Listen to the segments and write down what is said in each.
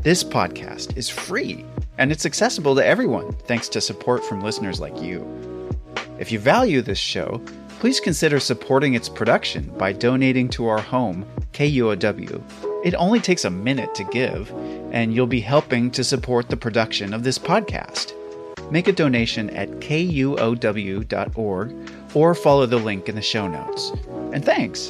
This podcast is free, and it's accessible to everyone thanks to support from listeners like you. If you value this show, please consider supporting its production by donating to our home, KUOW. It only takes a minute to give, and you'll be helping to support the production of this podcast. Make a donation at kuow.org or follow the link in the show notes. And thanks!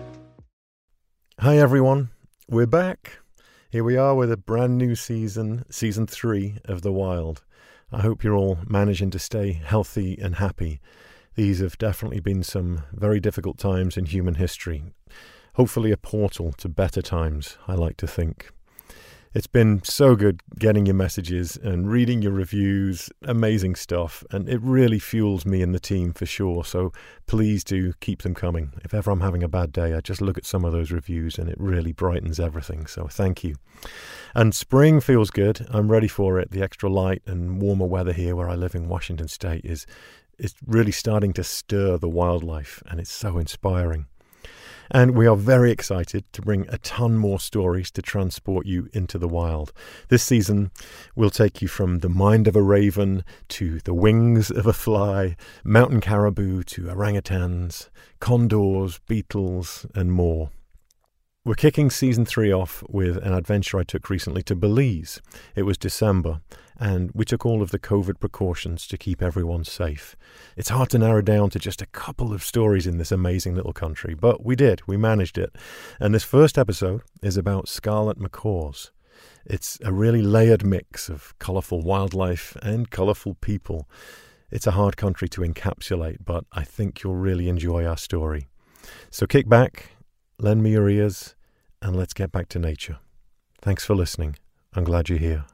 Hi everyone, we're back. Here we are with a brand new season 3 of The Wild. I hope you're all managing to stay healthy and happy. These have definitely been some very difficult times in human history. Hopefully a portal to better times, I like to think. It's been so good getting your messages and reading your reviews, amazing stuff, and it really fuels me and the team for sure, so please do keep them coming. If ever I'm having a bad day, I just look at some of those reviews and it really brightens everything, so thank you. And spring feels good, I'm ready for it. The extra light and warmer weather here where I live in Washington State is really starting to stir the wildlife, and it's so inspiring. And we are very excited to bring a ton more stories to transport you into the wild. This season, we'll take you from the mind of a raven to the wings of a fly, mountain caribou to orangutans, condors, beetles, and more. We're kicking Season 3 off with an adventure I took recently to Belize. It was December, and we took all of the COVID precautions to keep everyone safe. It's hard to narrow down to just a couple of stories in this amazing little country, but we did. We managed it. And this first episode is about scarlet macaws. It's a really layered mix of colourful wildlife and colourful people. It's a hard country to encapsulate, but I think you'll really enjoy our story. So kick back, lend me your ears, and let's get back to nature. Thanks for listening. I'm glad you're here.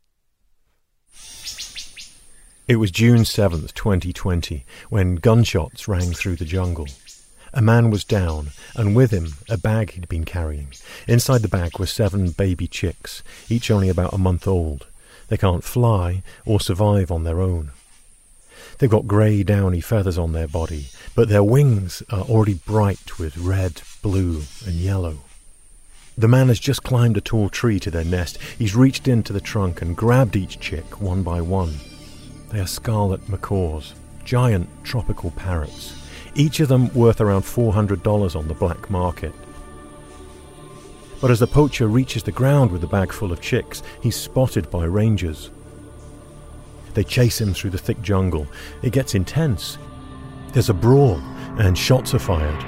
It was June 7th, 2020, when gunshots rang through the jungle. A man was down, and with him, a bag he'd been carrying. Inside the bag were 7 baby chicks, each only about a month old. They can't fly or survive on their own. They've got grey, downy feathers on their body, but their wings are already bright with red, blue, and yellow. The man has just climbed a tall tree to their nest. He's reached into the trunk and grabbed each chick one by one. They are scarlet macaws, giant tropical parrots, each of them worth around $400 on the black market. But as the poacher reaches the ground with the bag full of chicks, he's spotted by rangers. They chase him through the thick jungle. It gets intense. There's a brawl, and shots are fired.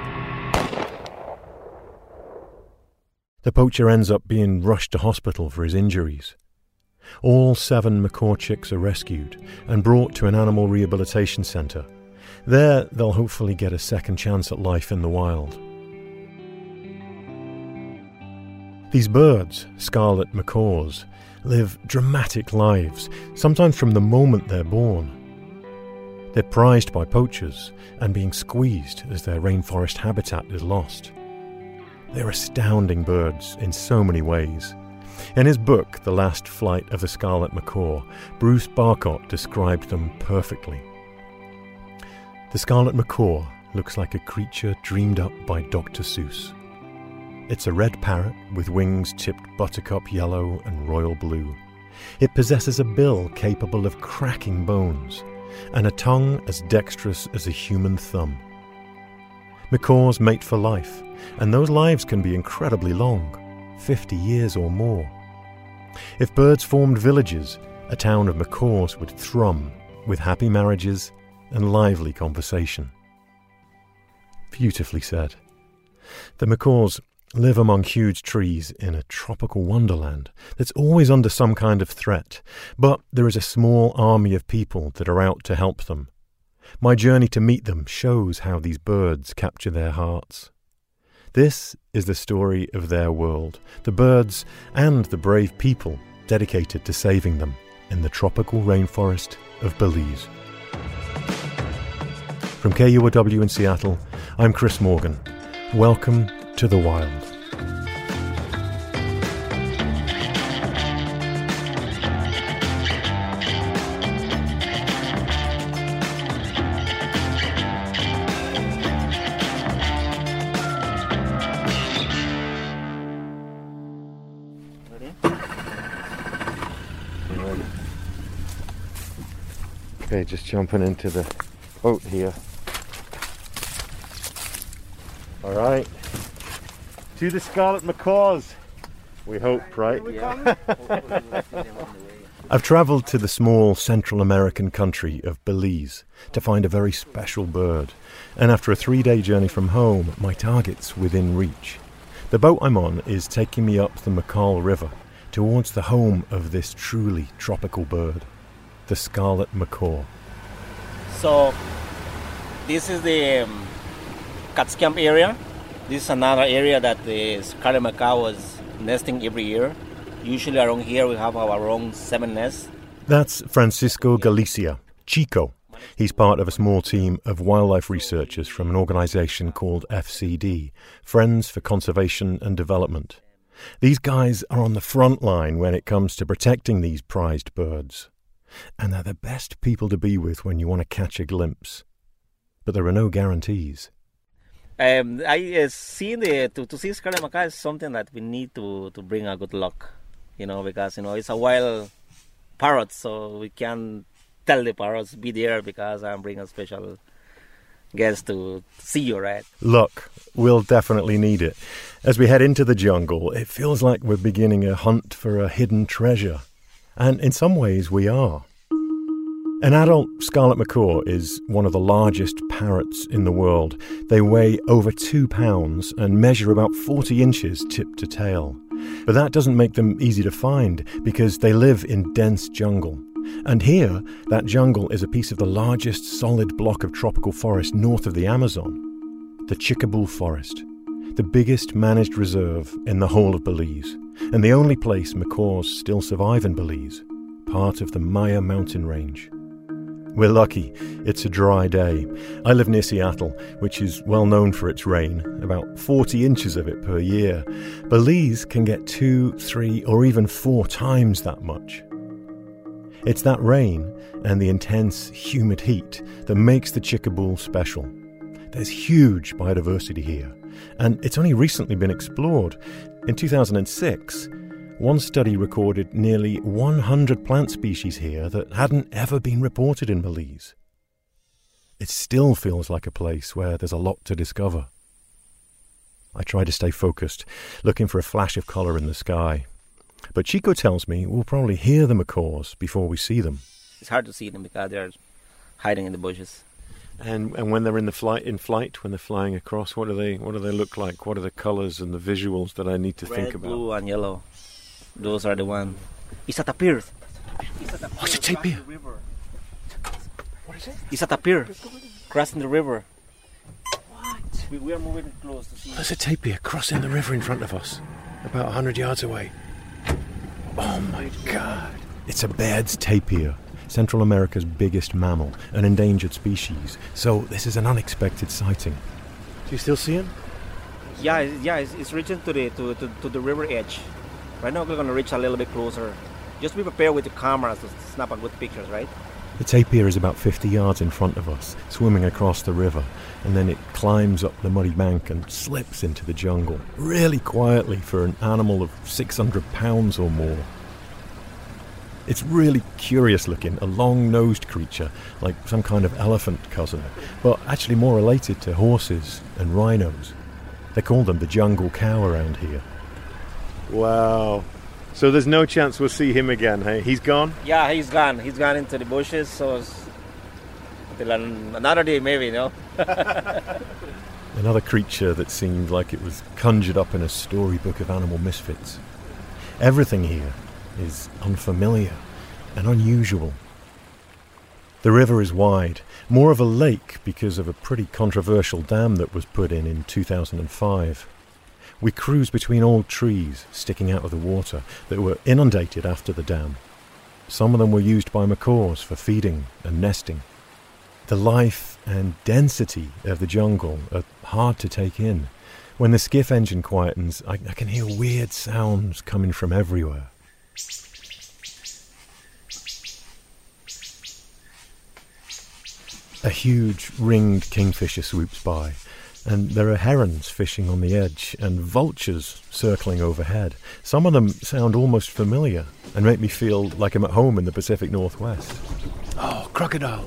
The poacher ends up being rushed to hospital for his injuries. All 7 macaw chicks are rescued and brought to an animal rehabilitation centre. There, they'll hopefully get a second chance at life in the wild. These birds, scarlet macaws, live dramatic lives, sometimes from the moment they're born. They're prized by poachers and being squeezed as their rainforest habitat is lost. They're astounding birds in so many ways. In his book, The Last Flight of the Scarlet Macaw, Bruce Barcott described them perfectly. The scarlet macaw looks like a creature dreamed up by Dr. Seuss. It's a red parrot with wings tipped buttercup yellow and royal blue. It possesses a bill capable of cracking bones and a tongue as dexterous as a human thumb. Macaws mate for life, and those lives can be incredibly long, 50 years or more. If birds formed villages, a town of macaws would thrum with happy marriages and lively conversation. Beautifully said. The macaws live among huge trees in a tropical wonderland that's always under some kind of threat, but there is a small army of people that are out to help them. My journey to meet them shows how these birds capture their hearts. This is the story of their world, the birds and the brave people dedicated to saving them in the tropical rainforest of Belize. From KUOW in Seattle, I'm Chris Morgan. Welcome to the Wild. Okay, just jumping into the boat here. All right. To the Scarlet Macaws. We hope, right? Yeah. I've travelled to the small Central American country of Belize to find a very special bird. And after a 3-day journey from home, my target's within reach. The boat I'm on is taking me up the Macal River towards the home of this truly tropical bird, the scarlet macaw. So, this is the Catskill area. This is another area that the scarlet macaw was nesting every year. Usually around here we have our own 7 nests. That's Francisco Galicia, Chico. He's part of a small team of wildlife researchers from an organisation called FCD, Friends for Conservation and Development. These guys are on the front line when it comes to protecting these prized birds. And they're the best people to be with when you want to catch a glimpse. But there are no guarantees. I see to see scarlet macaw is something that we need to bring a good luck, because it's a wild parrot, so we can't tell the parrots be there because I'm bringing a special guest to see you, right? Luck, we'll definitely need it. As we head into the jungle, it feels like we're beginning a hunt for a hidden treasure, and in some ways we are. An adult scarlet macaw is one of the largest parrots in the world. They weigh over 2 pounds and measure about 40 inches tip to tail. But that doesn't make them easy to find because they live in dense jungle. And here, that jungle is a piece of the largest solid block of tropical forest north of the Amazon, the Chicabul Forest, the biggest managed reserve in the whole of Belize, and the only place macaws still survive in Belize, part of the Maya mountain range. We're lucky. It's a dry day. I live near Seattle, which is well known for its rain, about 40 inches of it per year. Belize can get 2, 3, or even 4 times that much. It's that rain and the intense, humid heat that makes the Chicabul special. There's huge biodiversity here, and it's only recently been explored. In 2006, one study recorded nearly 100 plant species here that hadn't ever been reported in Belize. It still feels like a place where there's a lot to discover. I try to stay focused, looking for a flash of colour in the sky. But Chico tells me we'll probably hear the macaws before we see them. It's hard to see them because they're hiding in the bushes. And when they're in flight, when they're flying across, what do they look like? What are the colours and the visuals that I need to think about? Red, blue, and yellow. Those are the ones. It's at a pier. What's a tapir? What is it? It's at a pier, crossing the river. What? We are moving close to see. There's a tapir crossing the river in front of us, about 100 yards away. Oh my God! It's a Baird's tapir, Central America's biggest mammal, an endangered species. So this is an unexpected sighting. Do you still see him? Yeah, it's reaching to the river edge. Right now we're going to reach a little bit closer. Just be prepared with the cameras to snap a good pictures, right? The tapir is about 50 yards in front of us, swimming across the river, and then it climbs up the muddy bank and slips into the jungle, really quietly for an animal of 600 pounds or more. It's really curious looking, a long-nosed creature, like some kind of elephant cousin, but actually more related to horses and rhinos. They call them the jungle cow around here. Wow. So there's no chance we'll see him again, hey? He's gone? Yeah, he's gone. He's gone into the bushes, so until another day maybe, Another creature that seemed like it was conjured up in a storybook of animal misfits. Everything here is unfamiliar and unusual. The river is wide, more of a lake because of a pretty controversial dam that was put in 2005. We cruise between old trees sticking out of the water that were inundated after the dam. Some of them were used by macaws for feeding and nesting. The life and density of the jungle are hard to take in. When the skiff engine quietens, I can hear weird sounds coming from everywhere. A huge ringed kingfisher swoops by, and there are herons fishing on the edge and vultures circling overhead. Some of them sound almost familiar and make me feel like I'm at home in the Pacific Northwest. Oh, crocodile.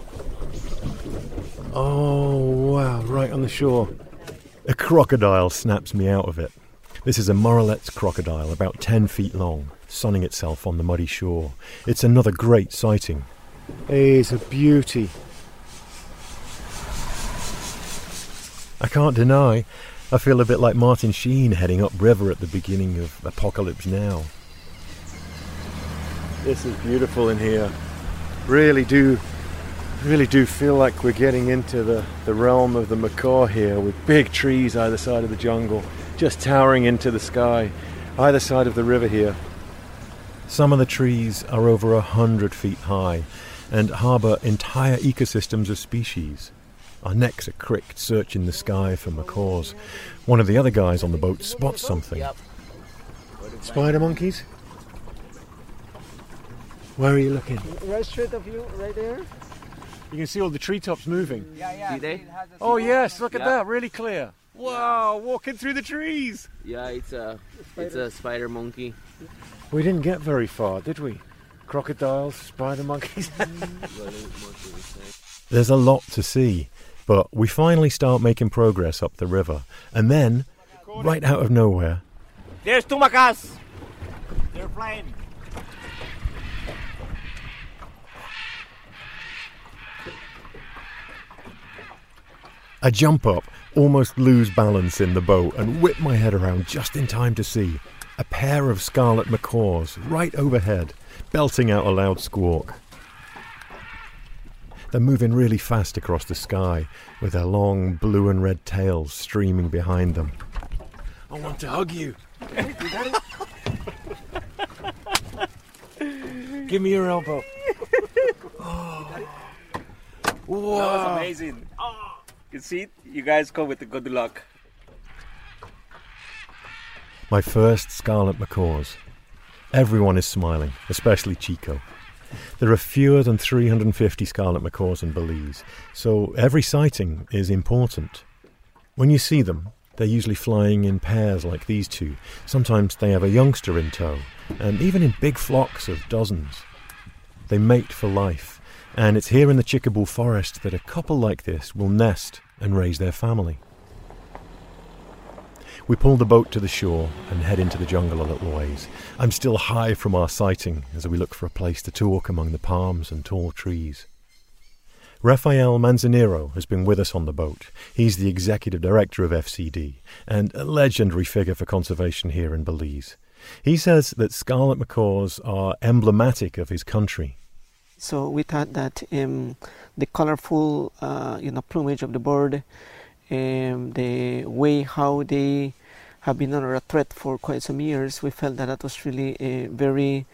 Oh, wow, right on the shore. A crocodile snaps me out of it. This is a Morelet's crocodile, about 10 feet long, sunning itself on the muddy shore. It's another great sighting. Hey, it's a beauty. I can't deny, I feel a bit like Martin Sheen heading upriver at the beginning of Apocalypse Now. This is beautiful in here. Really do feel like we're getting into the realm of the macaw here, with big trees either side of the jungle, just towering into the sky, either side of the river here. Some of the trees are over 100 feet high and harbour entire ecosystems of species. Our necks are cricked, searching the sky for macaws. One of the other guys on the boat spots something. Spider monkeys? Where are you looking? Right straight of you, right there. You can see all the treetops moving. Yeah. See there? Oh yes, look at that, really clear. Wow, walking through the trees. Yeah, it's a spider monkey. We didn't get very far, did we? Crocodiles, spider monkeys. There's a lot to see, but we finally start making progress up the river. And then, right out of nowhere, There's two macaws. They're flying. I jump up, almost lose balance in the boat, and whip my head around just in time to see a pair of scarlet macaws right overhead, belting out a loud squawk. They're moving really fast across the sky, with their long blue and red tails streaming behind them. I want to hug you. Give me your elbow. Oh. Wow. That was amazing. You see it? You guys come with the good luck. My first scarlet macaws. Everyone is smiling, especially Chico. There are fewer than 350 scarlet macaws in Belize, so every sighting is important. When you see them, they're usually flying in pairs like these two. Sometimes they have a youngster in tow, and even in big flocks of dozens. They mate for life, and it's here in the Chickabull Forest that a couple like this will nest and raise their family. We pull the boat to the shore and head into the jungle a little ways. I'm still high from our sighting as we look for a place to talk among the palms and tall trees. Rafael Manzanero has been with us on the boat. He's the executive director of FCD and a legendary figure for conservation here in Belize. He says that scarlet macaws are emblematic of his country. So we thought that the colorful, plumage of the bird, the way how they have been under a threat for quite some years, we felt that was really a very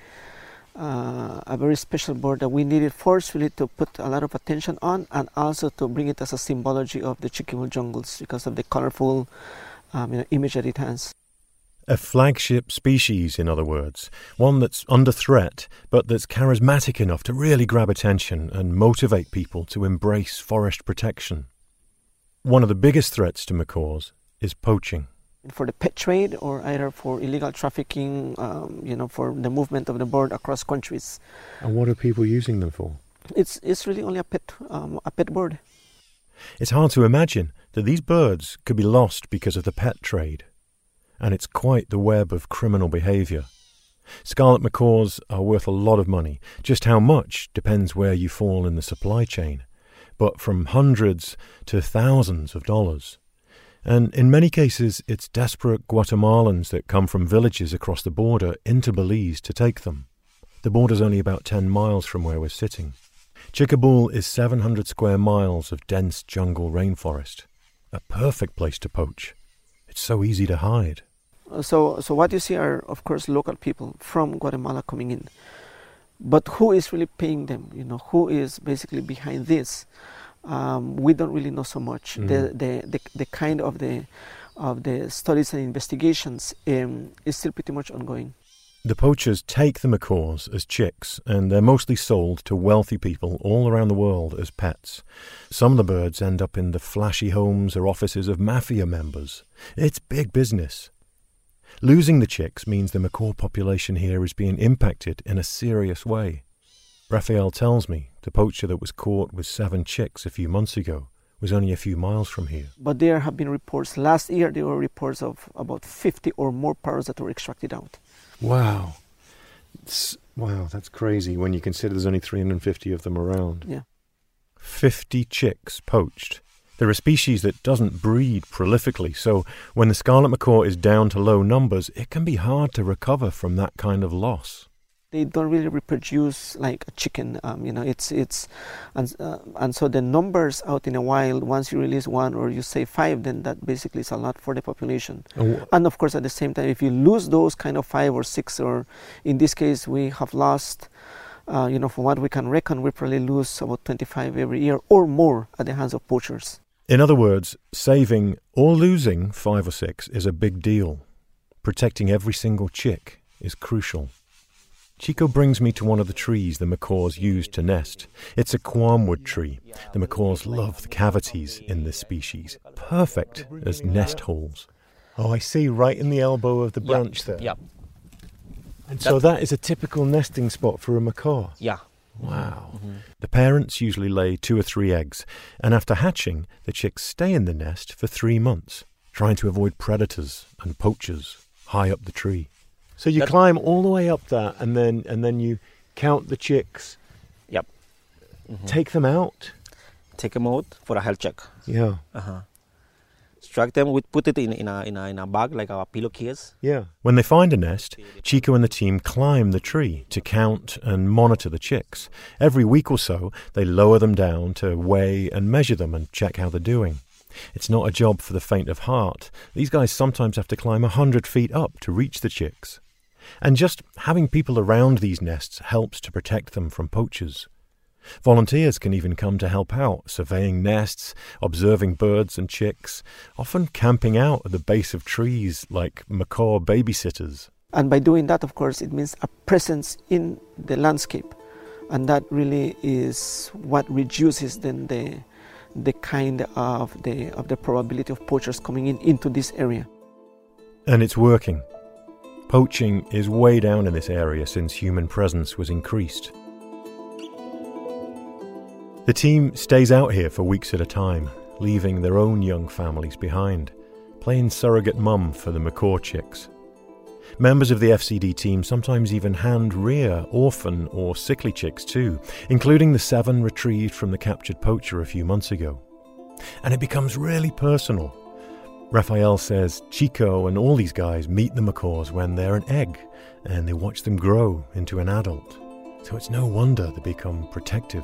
special bird that we needed forcefully to put a lot of attention on, and also to bring it as a symbology of the Chickabull jungles because of the colorful image that it has. A flagship species, in other words, one that's under threat, but that's charismatic enough to really grab attention and motivate people to embrace forest protection. One of the biggest threats to macaws is poaching. For the pet trade, or either for illegal trafficking, for the movement of the bird across countries. And what are people using them for? It's really only a pet bird. It's hard to imagine that these birds could be lost because of the pet trade. And it's quite the web of criminal behaviour. Scarlet macaws are worth a lot of money. Just how much depends where you fall in the supply chain. But from hundreds to thousands of dollars. And in many cases, it's desperate Guatemalans that come from villages across the border into Belize to take them. The border's only about 10 miles from where we're sitting. Chickabull is 700 square miles of dense jungle rainforest. A perfect place to poach. It's so easy to hide. So what you see are, of course, local people from Guatemala coming in. But who is really paying them? Who is basically behind this? We don't really know so much. The kind of the studies and investigations is still pretty much ongoing. The poachers take the macaws as chicks, and they're mostly sold to wealthy people all around the world as pets. Some of the birds end up in the flashy homes or offices of mafia members. It's big business. Losing the chicks means the macaw population here is being impacted in a serious way. Raphael tells me the poacher that was caught with 7 chicks a few months ago was only a few miles from here. But there have been reports, last year there were reports of about 50 or more parrots that were extracted out. Wow. Wow, that's crazy when you consider there's only 350 of them around. Yeah. 50 chicks poached. They're a species that doesn't breed prolifically, so when the scarlet macaw is down to low numbers, it can be hard to recover from that kind of loss. They don't really reproduce like a chicken, and so the numbers out in the wild, once you release 1 or you say 5, then that basically is a lot for the population. And of course, at the same time, if you lose those kind of 5 or 6, or in this case, we have lost, from what we can reckon, we probably lose about 25 every year or more at the hands of poachers. In other words, saving or losing 5 or 6 is a big deal. Protecting every single chick is crucial. Chico brings me to one of the trees the macaws use to nest. It's a quamwood tree. The macaws love the cavities in this species, perfect as nest holes. Oh, I see, right in the elbow of the branch there. Yeah. And so that is a typical nesting spot for a macaw. Yeah. Wow. Mm-hmm. The parents usually lay 2 or 3 eggs, and after hatching, the chicks stay in the nest for 3 months, trying to avoid predators and poachers high up the tree. So you climb all the way up that, and then you count the chicks. Yep. Mm-hmm. Take them out. Take them out for a health check. Yeah. Extract them. We put it in a bag like a pillowcase. Yeah. When they find a nest, Chico and the team climb the tree to count and monitor the chicks. Every week or so, they lower them down to weigh and measure them and check how they're doing. It's not a job for the faint of heart. These guys sometimes have to climb 100 feet up to reach the chicks. And just having people around these nests helps to protect them from poachers. Volunteers can even come to help out, surveying nests, observing birds and chicks, often camping out at the base of trees like macaw babysitters. And by doing that, of course, it means a presence in the landscape. And that really is what reduces then the kind of the probability of poachers coming into this area. And it's working. Poaching is way down in this area since human presence was increased. The team stays out here for weeks at a time, leaving their own young families behind, playing surrogate mum for the macaw chicks. Members of the FCD team sometimes even hand-rear orphan or sickly chicks too, including the 7 retrieved from the captured poacher a few months ago. And it becomes really personal. Raphael says Chico and all these guys meet the macaws when they're an egg, and they watch them grow into an adult. So it's no wonder they become protective.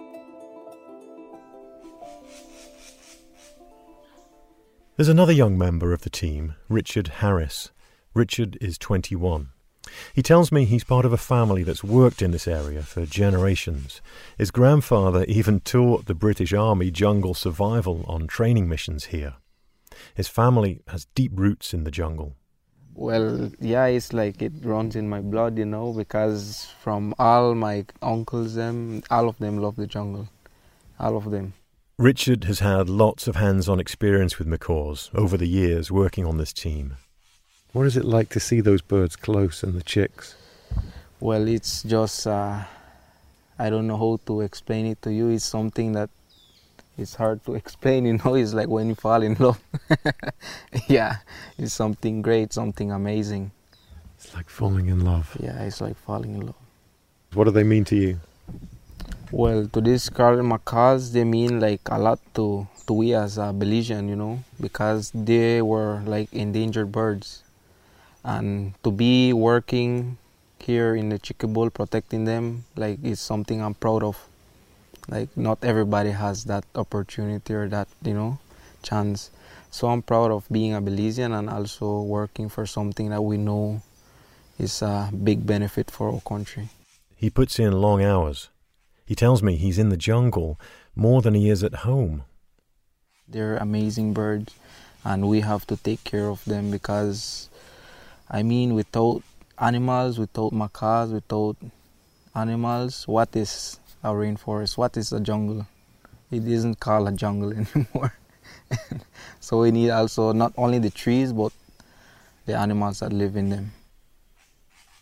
There's another young member of the team, Richard Harris. Richard is 21. He tells me he's part of a family that's worked in this area for generations. His grandfather even taught the British Army jungle survival on training missions here. His family has deep roots in the jungle. Well, yeah, it's like it runs in my blood, because from all my uncles, all of them love the jungle. All of them. Richard has had lots of hands-on experience with macaws over the years working on this team. What is it like to see those birds close and the chicks? Well, it's just, I don't know how to explain it to you. It's something that it's hard to explain, It's like when you fall in love. Yeah, it's something great, something amazing. It's like falling in love. Yeah, it's like falling in love. What do they mean to you? Well, to these scarlet macaws, they mean like a lot to we as a Belizean, because they were like endangered birds. And to be working here in the Chiquibul, protecting them, like, it's something I'm proud of. Like, not everybody has that opportunity or that, chance. So I'm proud of being a Belizean and also working for something that we know is a big benefit for our country. He puts in long hours. He tells me he's in the jungle more than he is at home. They're amazing birds, and we have to take care of them because, without animals, without macaws, without animals, what is a rainforest? What is a jungle? It isn't called a jungle anymore. So we need also not only the trees, but the animals that live in them.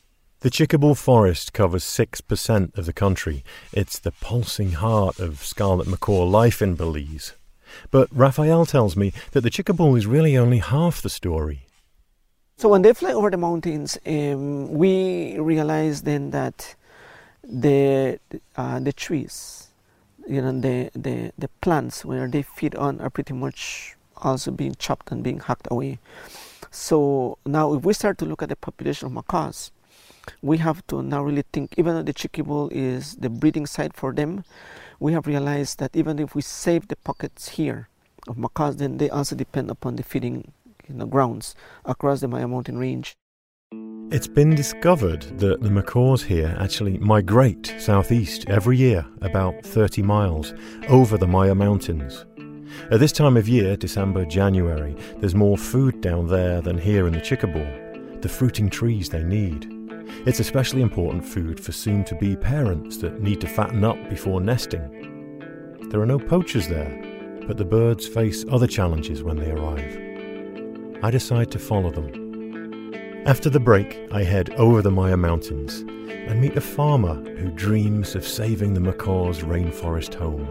The Chickabull Forest covers 6% of the country. It's the pulsing heart of scarlet macaw life in Belize. But Raphael tells me that the Chickabull is really only half the story. So when they fly over the mountains, we realize then that the trees, the plants where they feed on are pretty much also being chopped and being hacked away. So now if we start to look at the population of macaws, we have to now really think, even though the Chickabull is the breeding site for them, we have realized that even if we save the pockets here of macaws, then they also depend upon the feeding grounds across the Maya Mountain range. It's been discovered that the macaws here actually migrate southeast every year, about 30 miles, over the Maya Mountains. At this time of year, December, January, there's more food down there than here in the Chickabull, the fruiting trees they need. It's especially important food for soon-to-be parents that need to fatten up before nesting. There are no poachers there, but the birds face other challenges when they arrive. I decide to follow them. After the break, I head over the Maya Mountains and meet a farmer who dreams of saving the macaw's rainforest home.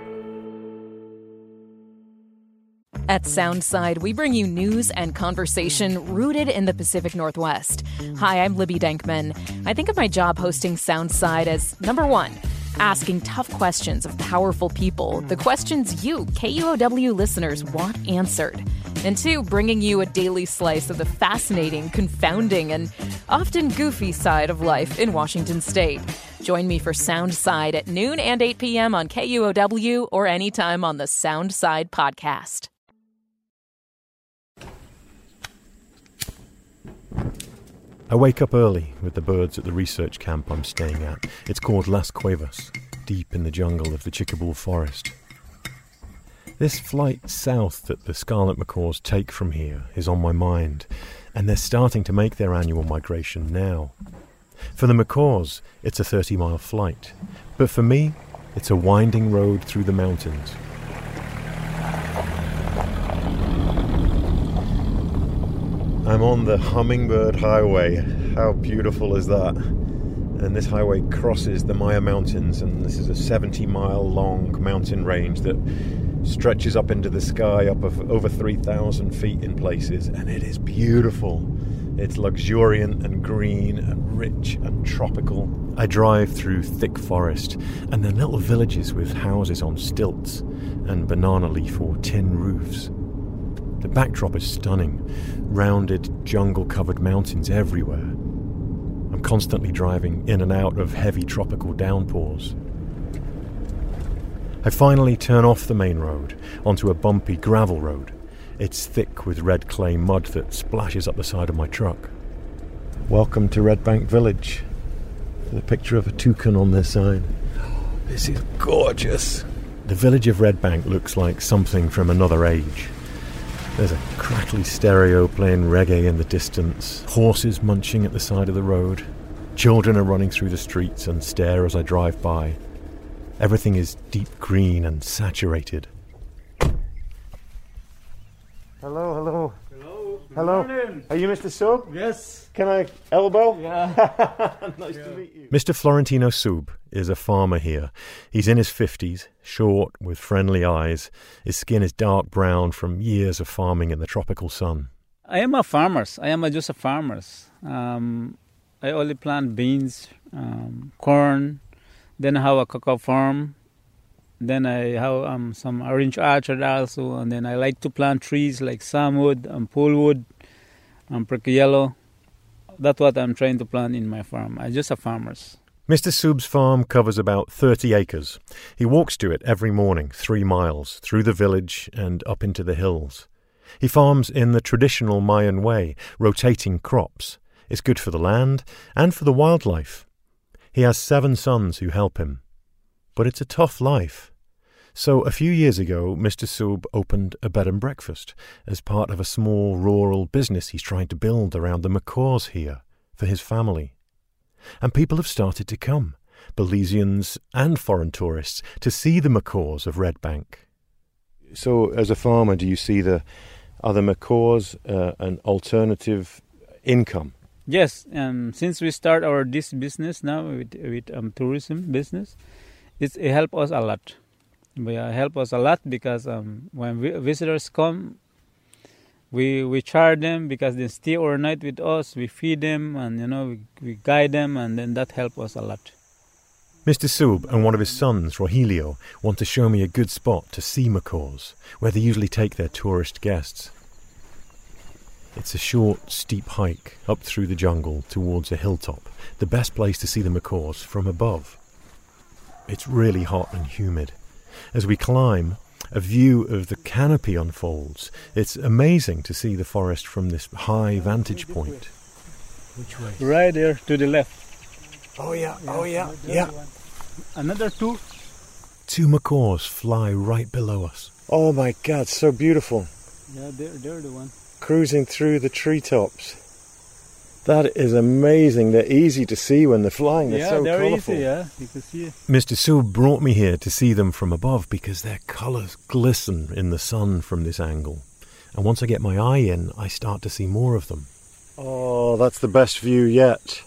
At Soundside, we bring you news and conversation rooted in the Pacific Northwest. Hi, I'm Libby Denkman. I think of my job hosting Soundside as, number one, asking tough questions of powerful people, the questions you, KUOW listeners, want answered. And two, bringing you a daily slice of the fascinating, confounding, and often goofy side of life in Washington State. Join me for Soundside at noon and 8 p.m. on KUOW or anytime on the Soundside podcast. I wake up early with the birds at the research camp I'm staying at. It's called Las Cuevas, deep in the jungle of the Chickabull Forest. This flight south that the scarlet macaws take from here is on my mind, and they're starting to make their annual migration now. For the macaws, it's a 30-mile flight, but for me, it's a winding road through the mountains. I'm on the Hummingbird Highway. How beautiful is that? And this highway crosses the Maya Mountains, and this is a 70-mile long mountain range that stretches up into the sky up of over 3,000 feet in places, and it is beautiful. It's luxuriant and green and rich and tropical. I drive through thick forest and then little villages with houses on stilts and banana leaf or tin roofs. The backdrop is stunning, rounded, jungle-covered mountains everywhere. I'm constantly driving in and out of heavy tropical downpours. I finally turn off the main road onto a bumpy gravel road. It's thick with red clay mud that splashes up the side of my truck. Welcome to Red Bank Village. With a picture of a toucan on their sign. This is gorgeous. The village of Red Bank looks like something from another age. There's a crackly stereo playing reggae in the distance, horses munching at the side of the road. Children are running through the streets and stare as I drive by. Everything is deep green and saturated. Hello. Hello. Hello. Morning. Are you Mr. Sub? Yes. Can I elbow? Yeah. Nice to meet you. Mr. Florentino Sub is a farmer here. He's in his 50s, short with friendly eyes. His skin is dark brown from years of farming in the tropical sun. I am a farmer. Just a farmer. I only plant beans, corn. Then I have a cocoa farm. Then I have some orange orchard also. And then I like to plant trees like samwood and polewood and prickly yellow. That's what I'm trying to plant in my farm. I'm just a farmer. Mr. Sub's farm covers about 30 acres. He walks to it every morning, 3 miles, through the village and up into the hills. He farms in the traditional Mayan way, rotating crops. It's good for the land and for the wildlife. He has 7 sons who help him. But it's a tough life. So a few years ago, Mr. Sub opened a bed and breakfast as part of a small rural business he's trying to build around the macaws here for his family. And people have started to come, Belizeans and foreign tourists, to see the macaws of Red Bank. So as a farmer, do you see are the macaws an alternative income? Yes, since we start this business now with tourism business, it help us a lot. Help us a lot because when visitors come, we charge them because they stay overnight with us. We feed them and we guide them, and then that help us a lot. Mr. Sub and one of his sons, Rogelio, want to show me a good spot to see macaws, where they usually take their tourist guests. It's a short, steep hike up through the jungle towards a hilltop, the best place to see the macaws from above. It's really hot and humid. As we climb, a view of the canopy unfolds. It's amazing to see the forest from this high vantage point. Which way? Right there to the left. Oh yeah. Another two. Two macaws fly right below us. Oh my God, so beautiful. Yeah, they're the one. Cruising through the treetops. That is amazing. They're easy to see when they're flying. They're so colourful. Easy, yeah. You can see it. Mr. Sub brought me here to see them from above because their colours glisten in the sun from this angle. And once I get my eye in, I start to see more of them. Oh, that's the best view yet.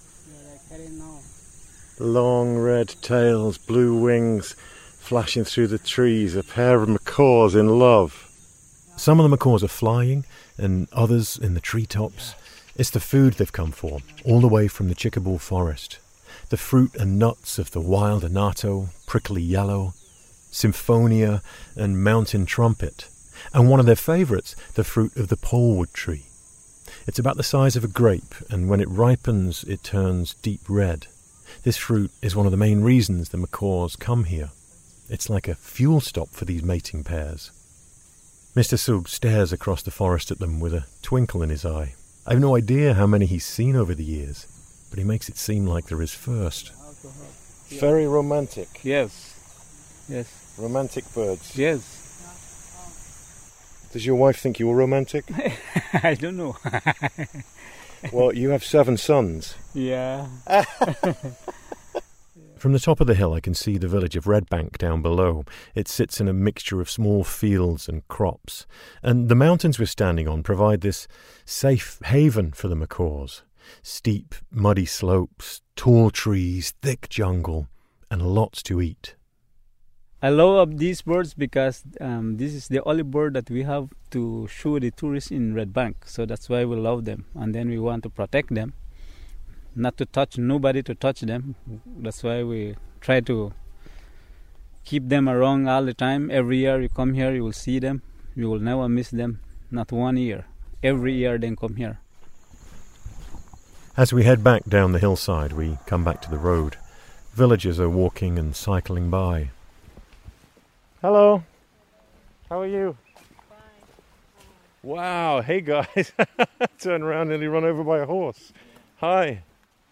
Long red tails, blue wings, flashing through the trees, a pair of macaws in love. Some of the macaws are flying, and others in the treetops. It's the food they've come for, all the way from the Chickabaw forest. The fruit and nuts of the wild anato, prickly yellow, symphonia, and mountain trumpet. And one of their favourites, the fruit of the polewood tree. It's about the size of a grape, and when it ripens, it turns deep red. This fruit is one of the main reasons the macaws come here. It's like a fuel stop for these mating pairs. Mr. Sub stares across the forest at them with a twinkle in his eye. I have no idea how many he's seen over the years, but he makes it seem like they're his first. Very romantic. Yes. Romantic birds. Yes. Does your wife think you were romantic? I don't know. Well, you have 7 sons. Yeah. From the top of the hill I can see the village of Red Bank down below. It sits in a mixture of small fields and crops. And the mountains we're standing on provide this safe haven for the macaws. Steep, muddy slopes, tall trees, thick jungle, and lots to eat. I love these birds because this is the only bird that we have to show the tourists in Red Bank. So that's why we love them. And then we want to protect them. Not to touch, nobody to touch them. That's why we try to keep them around all the time. Every year you come here, you will see them. You will never miss them. Not 1 year. Every year they come here. As we head back down the hillside, we come back to the road. Villagers are walking and cycling by. Hello. How are you? Fine. Wow. Hey, guys. Turn around, nearly run over by a horse. Hi.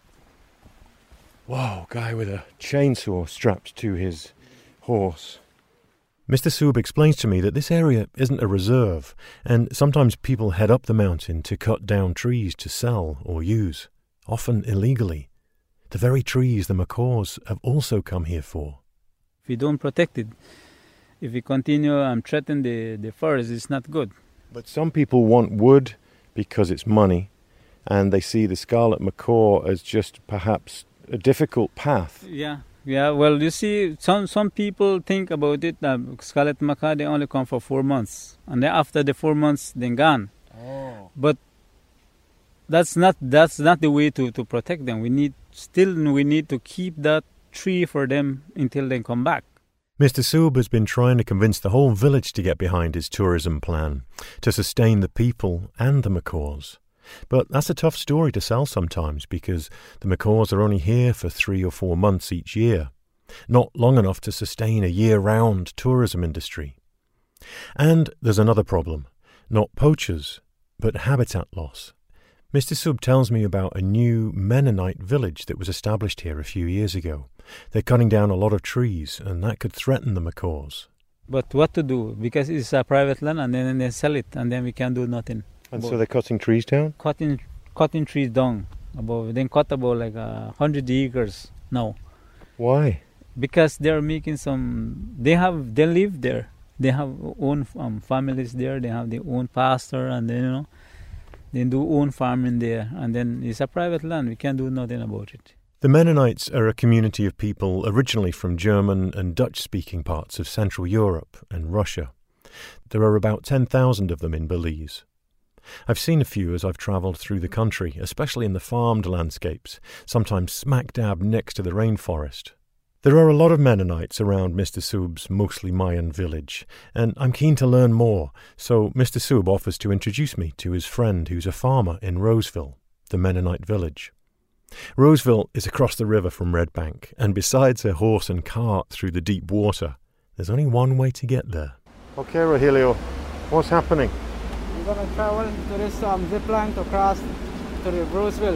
Whoa, guy with a chainsaw strapped to his horse. Mr. Sub explains to me that this area isn't a reserve, and sometimes people head up the mountain to cut down trees to sell or use, often illegally. The very trees the macaws have also come here for. If we don't protect it, if we continue and threaten the forest, it's not good. But some people want wood because it's money, and they see the scarlet macaw as just perhaps a difficult path. Yeah. Well, you see, some people think about it that scarlet macaw, they only come for 4 months, and then after the 4 months, they're gone. Oh. But that's not the way to protect them. We need to keep that tree for them until they come back. Mr. Sub has been trying to convince the whole village to get behind his tourism plan, to sustain the people and the macaws. But that's a tough story to sell sometimes because the macaws are only here for 3 or 4 months each year, not long enough to sustain a year-round tourism industry. And there's another problem, not poachers, but habitat loss. Mr. Sub tells me about a new Mennonite village that was established here a few years ago. They're cutting down a lot of trees, and that could threaten the macaws. But what to do? Because it's a private land, and then they sell it, and then we can't do nothing. And so they're cutting trees down? Cutting trees down. They cut about like 100 acres now. Why? Because they're making some. They live there. They have own families there. They have their own pastor, and then They do own farming there, and then it's a private land. We can't do nothing about it. The Mennonites are a community of people originally from German and Dutch-speaking parts of Central Europe and Russia. There are about 10,000 of them in Belize. I've seen a few as I've travelled through the country, especially in the farmed landscapes, sometimes smack dab next to the rainforest. There are a lot of Mennonites around Mr. Sub's mostly Mayan village, and I'm keen to learn more, so Mr. Sub offers to introduce me to his friend who's a farmer in Roseville, the Mennonite village. Roseville is across the river from Red Bank, and besides a horse and cart through the deep water, there's only one way to get there. Okay, Rogelio, what's happening? We're going to travel to this zip line to cross to the Roseville.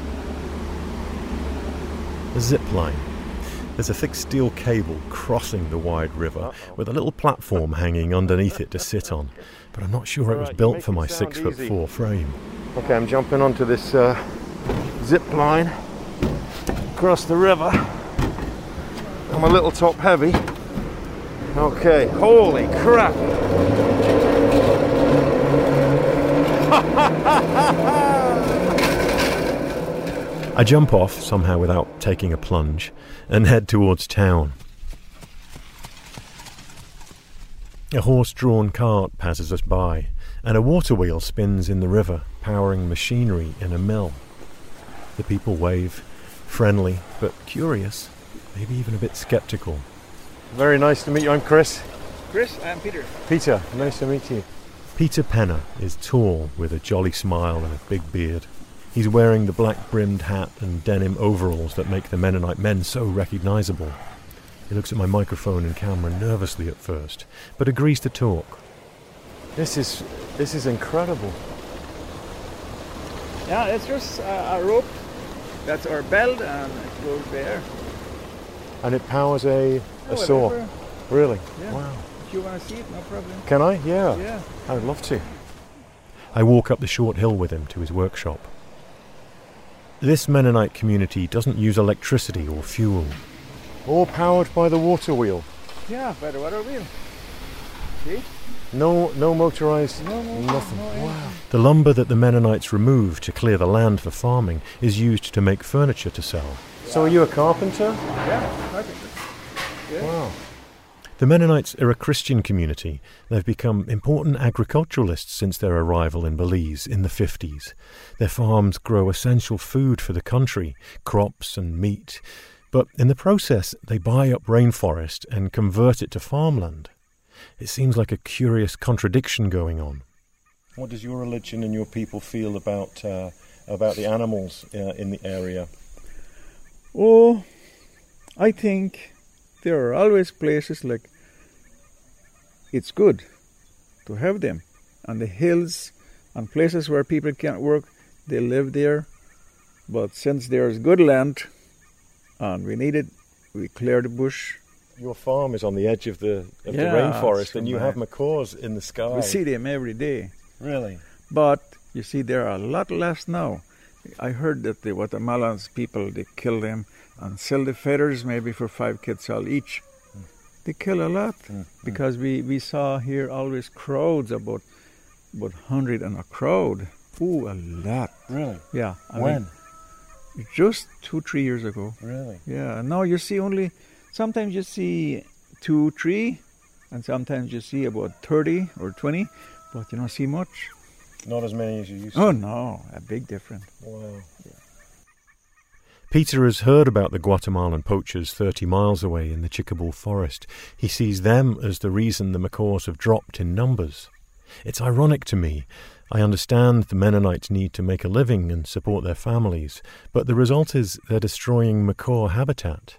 A zip line. There's a thick steel cable crossing the wide river with a little platform hanging underneath it to sit on. But I'm not sure it was built for my 6'4" frame. Okay, I'm jumping onto this zip line across the river. I'm a little top heavy. Okay, holy crap! I jump off, somehow without taking a plunge, and head towards town. A horse-drawn cart passes us by, and a water wheel spins in the river, powering machinery in a mill. The people wave, friendly but curious, maybe even a bit sceptical. Very nice to meet you. I'm Chris. Chris, I'm Peter. Peter, nice to meet you. Peter Penner is tall with a jolly smile and a big beard. He's wearing the black-brimmed hat and denim overalls that make the Mennonite men so recognisable. He looks at my microphone and camera nervously at first, but agrees to talk. This is incredible. Yeah, it's just a rope. That's our belt, and it goes there. And it powers a saw. Whatever. Really? Yeah. Wow. If you want to see it, no problem. Can I? Yeah. Yeah. I'd love to. I walk up the short hill with him to his workshop. This Mennonite community doesn't use electricity or fuel. All powered by the water wheel. Yeah, by the water wheel. See? No motorized. No, nothing. no, Wow. The lumber that the Mennonites remove to clear the land for farming is used to make furniture to sell. So are you a carpenter? Yeah, carpenter. Yeah. Wow. The Mennonites are a Christian community. They've become important agriculturalists since their arrival in Belize in the 50s. Their farms grow essential food for the country, crops and meat. But in the process, they buy up rainforest and convert it to farmland. It seems like a curious contradiction going on. What does your religion and your people feel about the animals in the area? Oh, I think there are always places like it's good to have them on the hills and places where people can't work. They live there, but since there's good land and we need it, we clear the bush. Your farm is on the edge of the Yeah, rainforest, and you right. have macaws in the sky. We see them every day. Really? But you see, there are a lot less now. I heard that the Guatemalans people, they kill them and sell the feathers maybe for 5 quetzal each. They kill a lot because we saw here always crowds, about 100 and a crowd. Ooh, a lot. Really? Yeah. I When? mean, just 2-3 years ago. Really? Yeah. Now you see only, sometimes you see 2-3, and sometimes you see about 30 or 20, but you don't see much. Not as many as you used to. Oh no, a big difference. Wow. Peter has heard about the Guatemalan poachers 30 miles away in the Chicabul forest. He sees them as the reason the macaws have dropped in numbers. It's ironic to me. I understand the Mennonites need to make a living and support their families, but the result is they're destroying macaw habitat.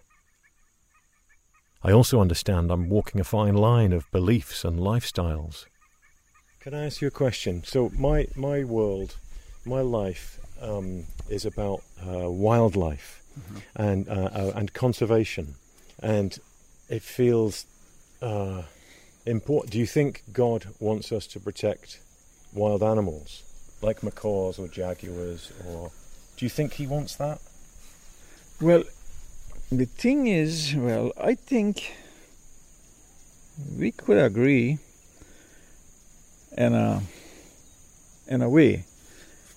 I also understand I'm walking a fine line of beliefs and lifestyles. Can I ask you a question? So my world, my life is about wildlife and conservation, and it feels important. Do you think God wants us to protect wild animals like macaws or jaguars, or do you think he wants that? Well, the thing is, I think we could agree in a way,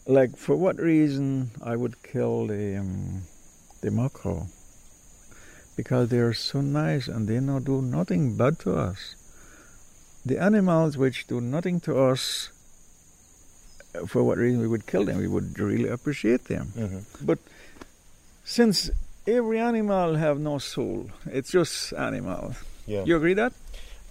like, for what reason I would kill the macaw? Because they are so nice and they do nothing bad to us. The animals which do nothing to us, for what reason we would kill them? We would really appreciate them. Mm-hmm. But since every animal have no soul, it's just animals. Yeah. You agree that?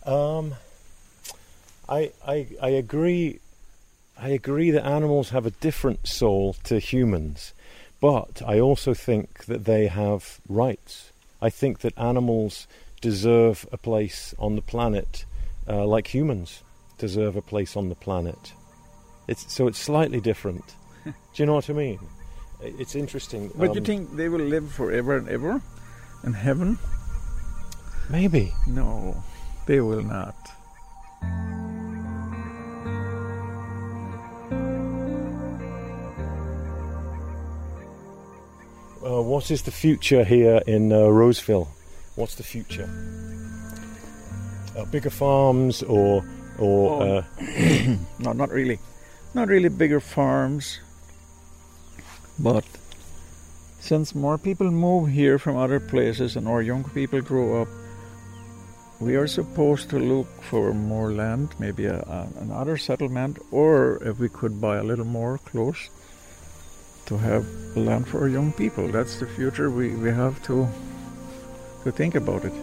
I agree. I agree that animals have a different soul to humans, but I also think that they have rights. I think that animals deserve a place on the planet, like humans deserve a place on the planet. It's slightly different. Do you know what I mean? It's interesting. But you think they will live forever and ever in heaven? Maybe. No, they will not. What is the future here in Roseville? What's the future? Bigger farms or No, not really. Not really bigger farms. But since more people move here from other places and our young people grow up, we are supposed to look for more land, maybe another settlement, or if we could buy a little more close to have land for our young people. That's the future. We have to think about it.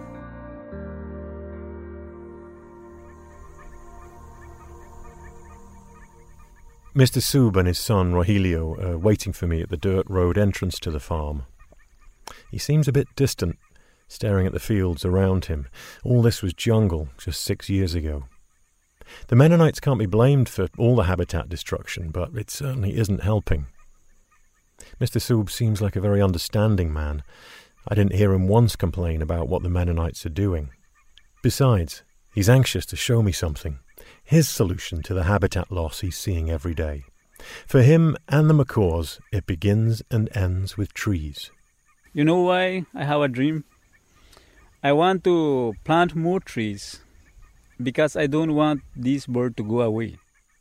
Mr. Sub and his son Rogelio are waiting for me at the dirt road entrance to the farm. He seems a bit distant, staring at the fields around him. All this was jungle just 6 years ago. The Mennonites can't be blamed for all the habitat destruction, but it certainly isn't helping. Mr. Sub seems like a very understanding man. I didn't hear him once complain about what the Mennonites are doing. Besides, he's anxious to show me something. His solution to the habitat loss he's seeing every day. For him and the macaws, it begins and ends with trees. You know why I have a dream? I want to plant more trees because I don't want this bird to go away.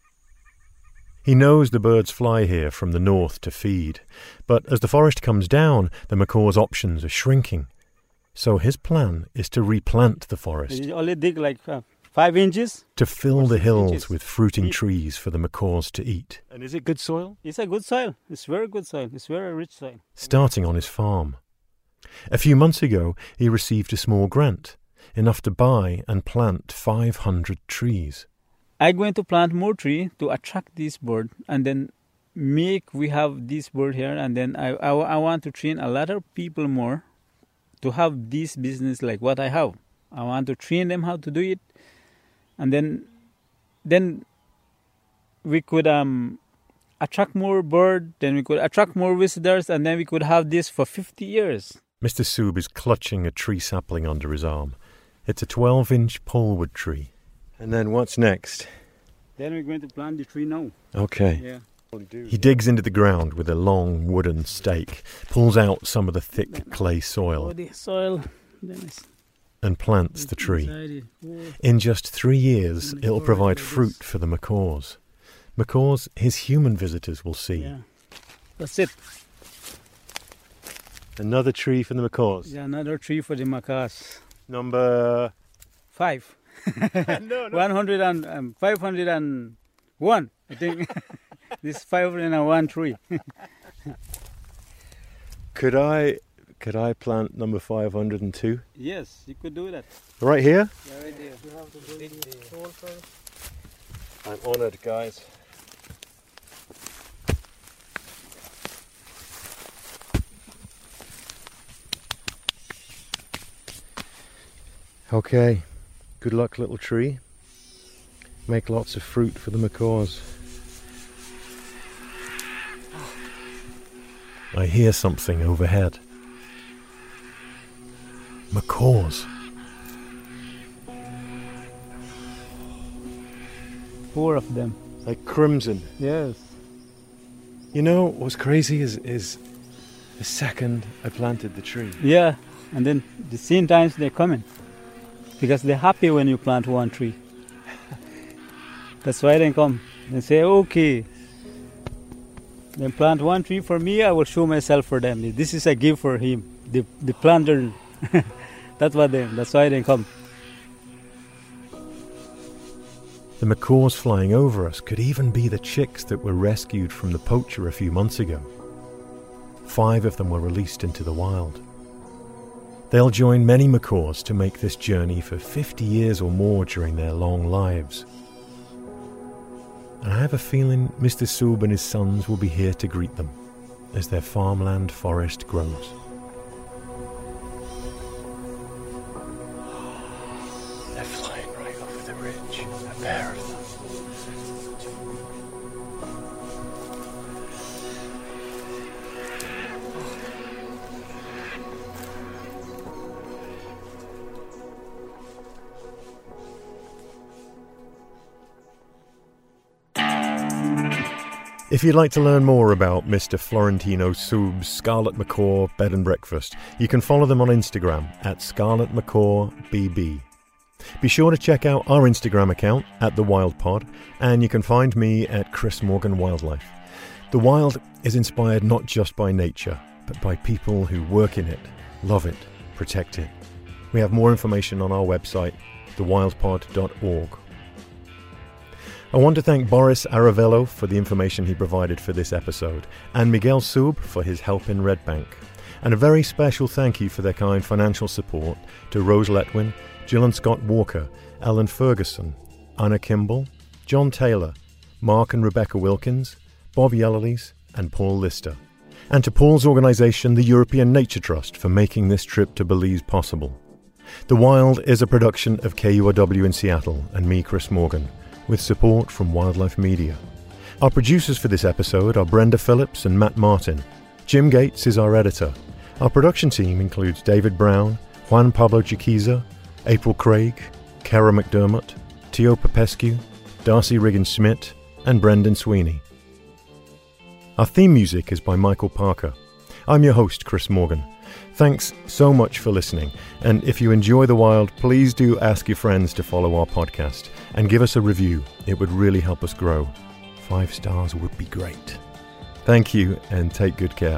He knows the birds fly here from the north to feed, but as the forest comes down, the macaw's options are shrinking. So his plan is to replant the forest. You only dig like 5 inches. To fill the hills inches. with fruiting trees for the macaws to eat. And is it good soil? It's a good soil. It's very good soil. It's very rich soil. Starting on his farm. A few months ago, he received a small grant, enough to buy and plant 500 trees. I'm going to plant more tree to attract this bird and then we have this bird here, and then I want to train a lot of people more to have this business like what I have. I want to train them how to do it, and then we could attract more bird, then we could attract more visitors, and then we could have this for 50 years. Mr. Sub is clutching a tree sapling under his arm. It's a 12-inch polewood tree. And then what's next? Then we're going to plant the tree now. Okay. Yeah. He digs into the ground with a long wooden stake, pulls out some of the thick clay soil, The soil, and plants the tree. In just 3 years, it'll provide fruit for the macaws. Macaws his human visitors will see. Yeah. That's it. Another tree for the macaws. Yeah, another tree for the macaws. Number 5. no. 100 and 501, I think. This 501 tree. Could I plant number 502? Yes, you could do that. Right here? Yeah, right there. You have to dig the hole first. I'm honoured, guys. Okay, good luck, little tree. Make lots of fruit for the macaws. I hear something overhead. Macaws. 4 of them. Like crimson. Yes. You know what's crazy is the second I planted the tree. Yeah, and then the same times they're coming. Because they're happy when you plant one tree. That's why they come. They say, okay, Then plant one tree for me, I will show myself for them. This is a gift for him. The planter. That's why they come. The macaws flying over us could even be the chicks that were rescued from the poacher a few months ago. 5 of them were released into the wild. They'll join many macaws to make this journey for 50 years or more during their long lives. And I have a feeling Mr. Soob and his sons will be here to greet them as their farmland forest grows. They're flying right over the ridge, a pair of them. If you'd like to learn more about Mr. Florentino Soob's Scarlet Macaw Bed and Breakfast, you can follow them on Instagram at Scarlet Macaw BB. Be sure to check out our Instagram account at The Wild Pod, and you can find me at Chris Morgan Wildlife. The Wild is inspired not just by nature, but by people who work in it, love it, protect it. We have more information on our website, thewildpod.org. I want to thank Boris Aravello for the information he provided for this episode, and Miguel Soob for his help in Red Bank. And a very special thank you for their kind financial support to Rose Letwin, Jill and Scott Walker, Ellen Ferguson, Anna Kimball, John Taylor, Mark and Rebecca Wilkins, Bob Yellerlees, and Paul Lister. And to Paul's organisation, the European Nature Trust, for making this trip to Belize possible. The Wild is a production of KUOW in Seattle and me, Chris Morgan, with support from Wildlife Media. Our producers for this episode are Brenda Phillips and Matt Martin. Jim Gates is our editor. Our production team includes David Brown, Juan Pablo Chiquiza, April Craig, Kara McDermott, Tio Popescu, Darcy Riggins-Schmidt, and Brendan Sweeney. Our theme music is by Michael Parker. I'm your host, Chris Morgan. Thanks so much for listening, and if you enjoy The Wild, please do ask your friends to follow our podcast and give us a review. It would really help us grow. 5 stars would be great. Thank you, and take good care.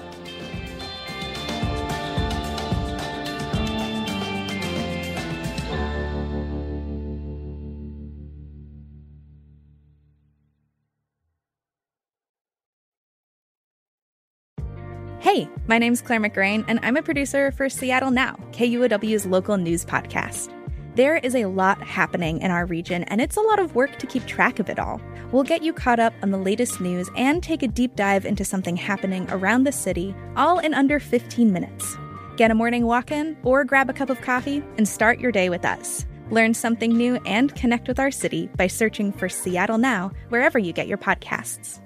Hey, my name's Claire McGrain, and I'm a producer for Seattle Now, KUOW's local news podcast. There is a lot happening in our region, and it's a lot of work to keep track of it all. We'll get you caught up on the latest news and take a deep dive into something happening around the city, all in under 15 minutes. Get a morning walk in or grab a cup of coffee and start your day with us. Learn something new and connect with our city by searching for Seattle Now wherever you get your podcasts.